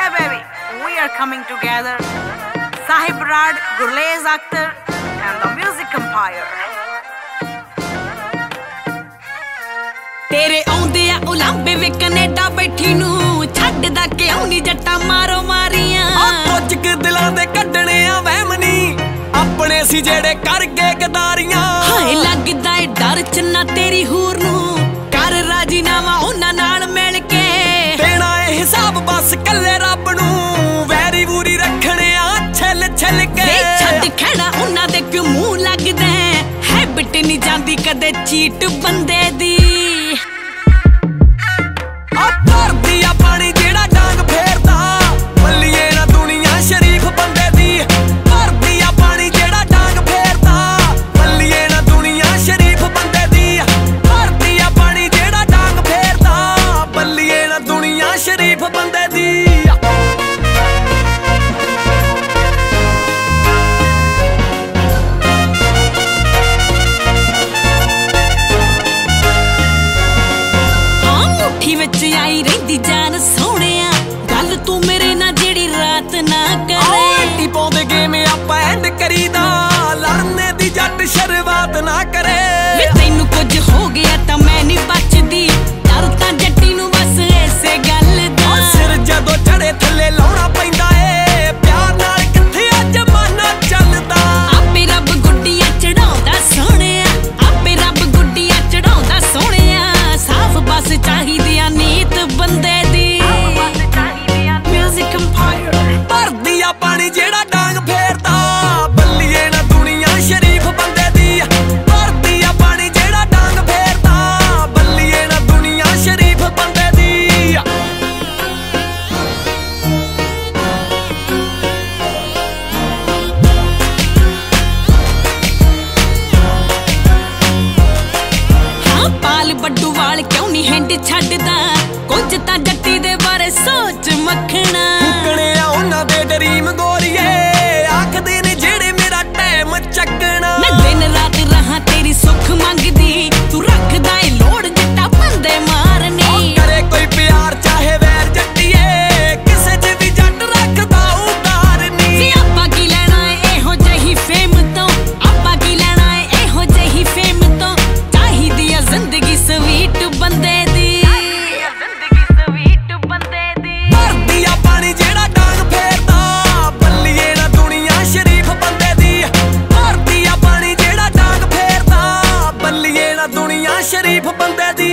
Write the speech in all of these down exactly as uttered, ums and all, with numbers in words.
Yeah, baby, we are coming together. Sahib Rad, Gurlez Akhtar, and the Music Empire. तेरे आउंदे आ उलांबे वे Canada बैठी नू छड्डदा क्यों नी जट्टा मारो मारियां कुछ क दिलां दे कड्डणे आ वहम नी अपने सी जेड़े कर गए गदारियां हाय लगदा ए डर चन्ना तेरी हूर नू कर राजीनामा उन्हां नाल मिल के देना ए हिसाब बस कल्ले रब नू वैरी वूरी रखणे आ छल छल के वे छड्ड खड़ा उन्हां दे क्यों मुंह लगदा हैबिट नी जांदी कदे चीट बंदे दी आई रही जान सोहणिया गल तू मेरे ना जेड़ी रात ना करे पाउंदे गेम आपां एंड करीदा लड़ने दी जट शुरुआत ना करे वे तैनू कुछ हो गया तां मैं नहीं बचदी डर तां जट्टी नू बस ऐसे गल दा सिर जदों चढ़े थल्ले लाउणा पैंदा ए प्यार नाल किथे आ जमाना चलदा आपे रब गुड्डियां चढ़ाउंदा सोहणिया आपे रब गुड्डियां चढ़ाउंदा सोहणिया साफ बस चाहिदियां नीत बंदे दी Music Empire. भरदी आ पानी जेड़ा डांग फेरदा बल्लिए ना दुनिया शरीफ बंदे दी भरदी आ पानी जेड़ा डांग फेरदा बल्लिए ना दुनिया शरीफ बंदे दी हाँ पाल बड्डू वाल क्यों नहीं हैंड छड्डदा कुछ तां जट्टी दे बारे सोच मखना फुकणे आ उन्हां दे ड्रीम गोरीए आखदे ने जेड़े मेरा टाइम चकना मैं दिन रात रहा तेरी सुख मंगदी तू रखदा ए लोड़ जट्टा बंदे मारनी करे कोई प्यार चाहे वैर जट्टीए किसे च भी जट रखदा उतारनी वी आपां की लेना ए एहो जही फेम तो आपां की लेना ए एहो जही फेम तो चाहिदी आ जिंदगी स्वीट बंदे दी शरीफ बंदे दी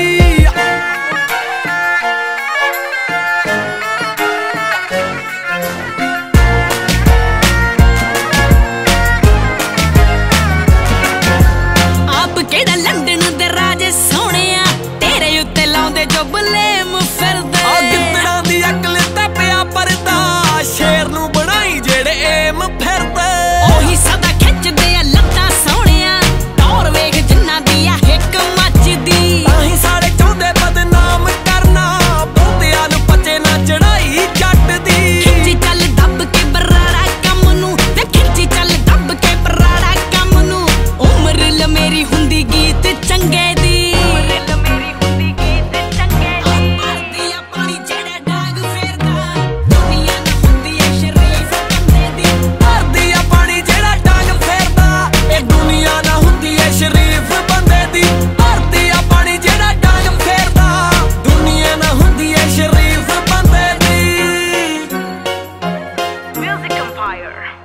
आप केड़ा लंदन दे राजे सोहणिया तेरे उत्ते लाउंदे जो बलेम फिरदे गिद्दड़ां दी अकल ते पिया परदा शेर नू बनाई जेड़े एम फिरदे ओही सदा खिचदे आ लत्तां सोहणिया टौर वेख जिन्ना दी आ हिक मचदी ताही सारे चाहुंदे बदनाम करना बहुतियां नू पचे ना चढ़ाई जट दी खिंची चल दब के बराड़ा कम नू ते खिंची चल दब के बराड़ा कम नू उम्र ल मेरी हुंदी गीत चंगे दी उम्र मेरी हुंदी गीत चंगे दी भरदी आ पानी जेड़ा डाग फेरदा दुनिया ना हुंदी ए शरीफ बंदे दी भरदी आ पानी जेड़ा डांग फेरदा ए दुनिया ना हुंदी ए शरीफ बंदे दी भरदी आ पानी जेड़ा डांग फेरदा दुनिया ना हुंदी ए शरीफ बंदे दी Music Empire.